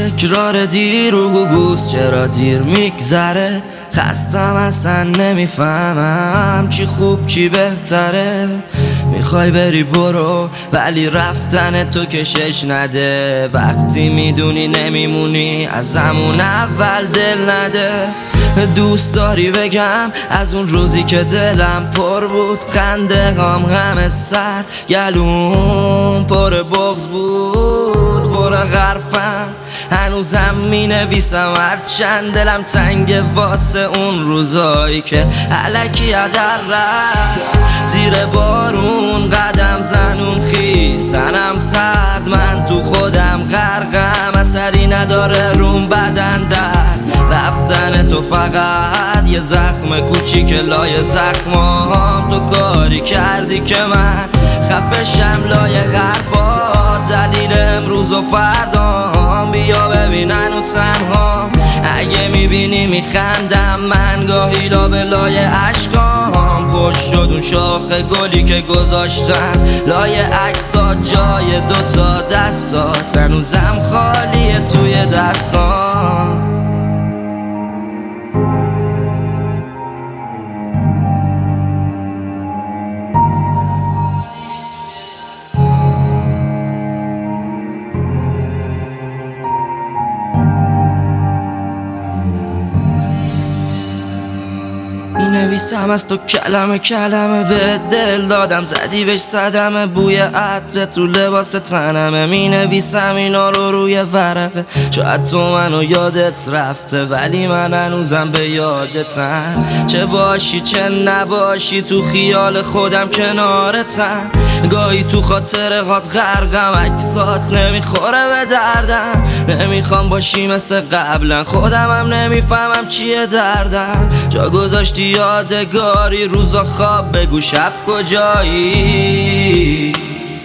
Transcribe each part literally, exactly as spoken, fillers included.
تکرار دیر و گوز چرا دیر میگذره، خستم اصلا نمیفهمم چی خوب چی بهتره. میخوای بری برو ولی رفتن تو کشش نده، وقتی میدونی نمیمونی از همون اول دل نده. دوست داری بگم از اون روزی که دلم پر بود، خنده هم همه سر گلوم پر بغض بود، پر غرفم هنوزم می نویسم هرچند دلم تنگ واسه اون روزایی که الکی هدر رفت. زیر بارون قدم زنون خیز تنم سرد، من تو خودم غرقم اثری نداره روم بدن در رفتن تو، فقط یه زخم کوچیک لای زخمام. تو کاری کردی که من خفشم لای حرفات، دلیل امروز و فردام بیا ببینن و تنها. اگه میبینی میخندم من گاهی لابه لای عشقام، خوش شد اون شاخ گلی که گذاشتم لای عکسات، جای دوتا دستات هنوزم خالیه توی دستام. می نویسم از تو کلمه کلمه، به دل دادم زدی بهش صدمه، بوی عطرت رو لباس تنمه. می نویسم اینا رو روی ورقه، شاید تو منو یادت رفته ولی من هنوزم به یادتم. چه باشی چه نباشی تو خیال خودم کنارتم، گاهی تو خاطره هات غرقم، عکسات نمیخوره به دردم. نمیخوام باشی مثل قبلا، خودمم نمیفهمم چیه دردم. جا گذاشتی یادگاری روزا خواب، بگو شب کجایی؟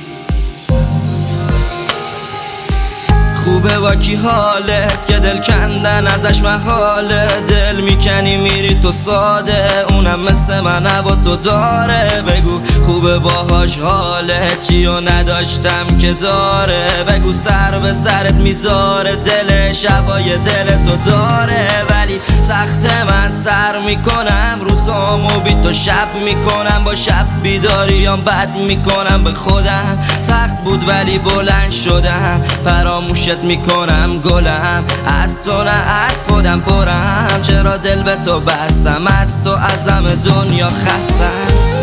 خوبه با کی حالت که دل کندن ازش محاله، دل میکنی میری تو ساده، اونم مثل من با تو داره. بگو خوبه باهاش حالت چی و نداشتم که داره، بگو سر به سرت میذاره دل شبای دل تو داره. ولی سخت من سر میکنم روزامو بی تو شب میکنم، با شب بیداریام بد میکنم به خودم. سخت بود ولی بلند شدم، فراموشت میکنم گلم، از تو نه از خودم پرم. چرا دل به تو بستم، از تو از همه دنیا خستم.